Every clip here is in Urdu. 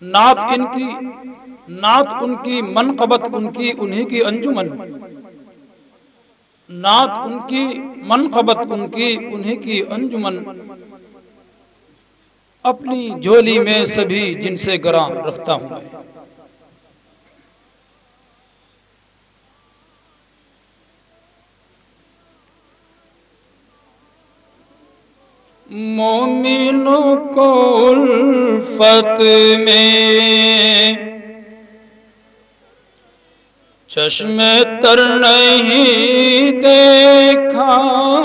نعت ان کی منقبت ان کی انہی کی انجمن، نعت ان کی منقبت ان کی انہی کی انجمن، اپنی جھولی میں سبھی جن سے گراں رکھتا ہوں میں۔ مومنوں کو الفت میں چشم تر نہیں دیکھا،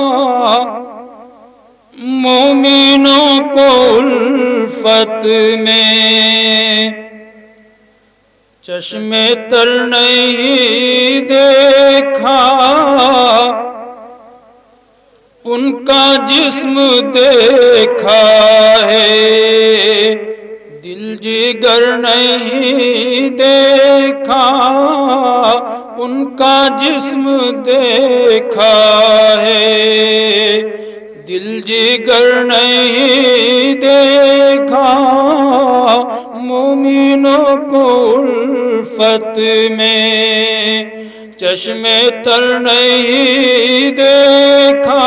مومنوں کو الفت میں چشم تر نہیں دیکھا، ان کا جسم دیکھا ہے دل جگر نہیں دیکھا، ان کا جسم دیکھا ہے دل جگر نہیں دیکھا، مومنوں کو الفت میں چشم تر نہیں دیکھا،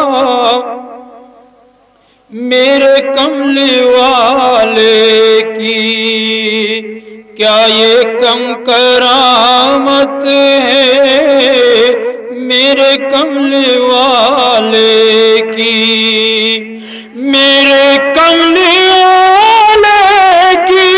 میرے کملی والے کی کیا یہ کم کرامت ہے، میرے کملی والے کی، میرے کملی والے کی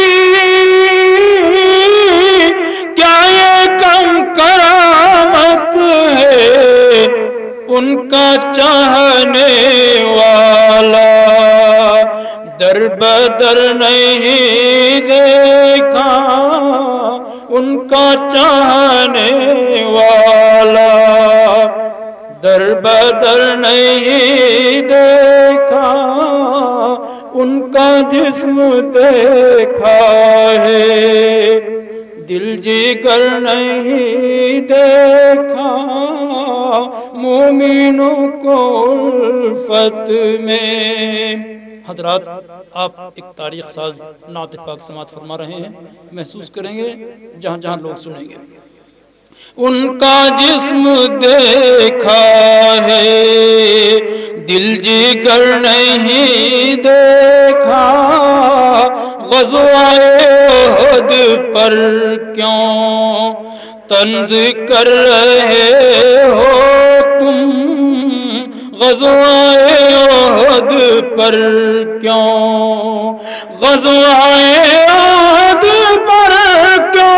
کیا یہ کم کرامت ہے، ان کا چاہنے والا در بدر نہیں دیکھا، ان کا چاہنے والا در بدر نہیں دیکھا، ان کا جسم دیکھا ہے دل جگر نہیں دیکھا، مومنوں کو الفت میں۔ حضرات، آپ ایک تاریخ ساز نعت پاک سماعت فرما رہے ہیں، محسوس کریں گے جہاں جہاں لوگ سنیں گے۔ ان کا جسم دیکھا ہے دل جگر نہیں دیکھا، غزوہ احد پر کیوں طنز کر رہے ہو تم، غزوہ احد پر کیوں، غزوہ احد پر کیوں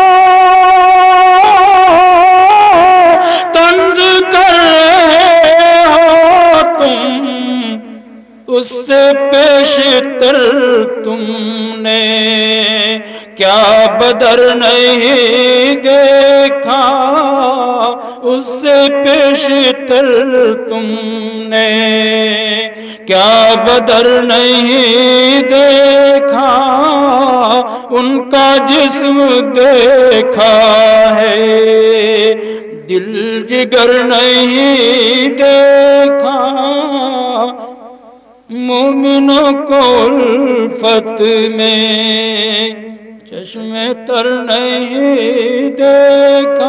طنز کر رہے ہو تم، اس سے پیشتر تم نے کیا بدر نہیں دیکھا، اس سے پیشتر تم نے کیا بدر نہیں دیکھا، ان کا جسم دیکھا ہے دل جگر نہیں دیکھا، مومنوں کو الفت میں چشم تر نہیں دیکھا،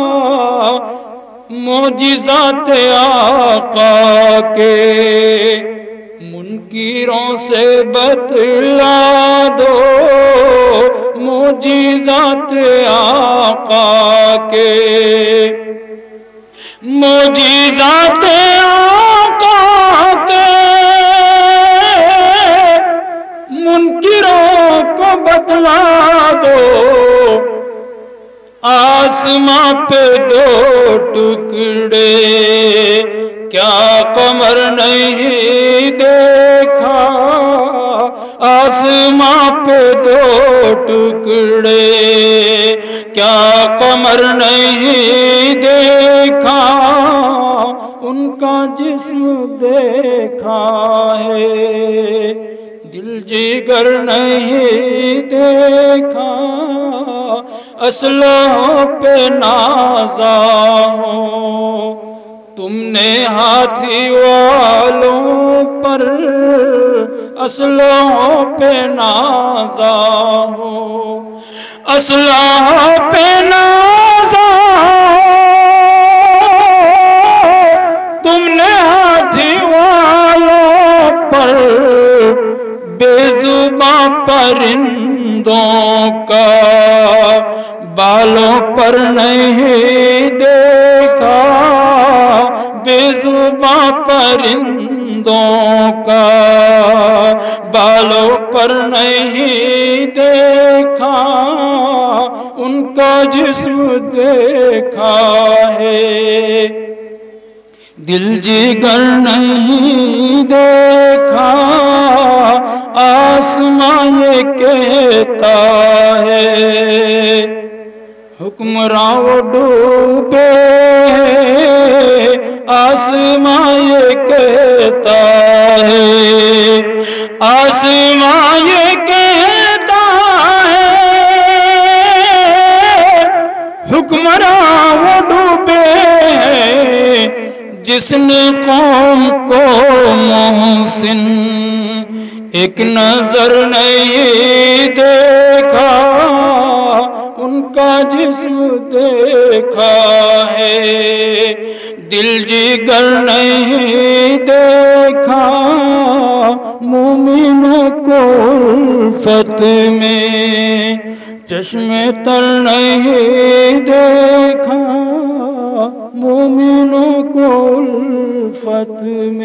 معجزات آقا کے منکروں سے بتلا دو، معجزات آقا کے، معجزات آقا کے منکروں کو بتلا دو، آسماں پہ دو ٹکڑے کیا قمر نہیں دیکھا، آسماں پہ دو ٹکڑے کیا قمر نہیں دیکھا، ان کا جسم دیکھا ہے دل جگر نہیں دیکھا، اسلحوں پہ نازا ہو تم نے ہاتھی والوں پر، اسلحوں پہ نازا ہو، اسلحوں پہ نازا تم نے ہاتھی والوں پر بے زباں پرندوں کا بالوں پر نہیں دیکھا، بے زباں پرندوں کا بالوں پر نہیں دیکھا، ان کا جسم دیکھا ہے، دل جگر نہیں دیکھا، آسمان یہ کہتا ہے، حکمراں وہ ڈوبے، آسمان یہ کہتا ہے، آسمان یہ کہتا ہے، حکمراں وہ ڈوبے ہیں جس نے قوم کو محسن ایک نظر نہیں دیکھا، ان کا جسم دیکھا ہے، دل جگر نہیں دیکھا، مومنوں کو الفت میں چشم تر نہیں دیکھا، مومنوں کو الفت میں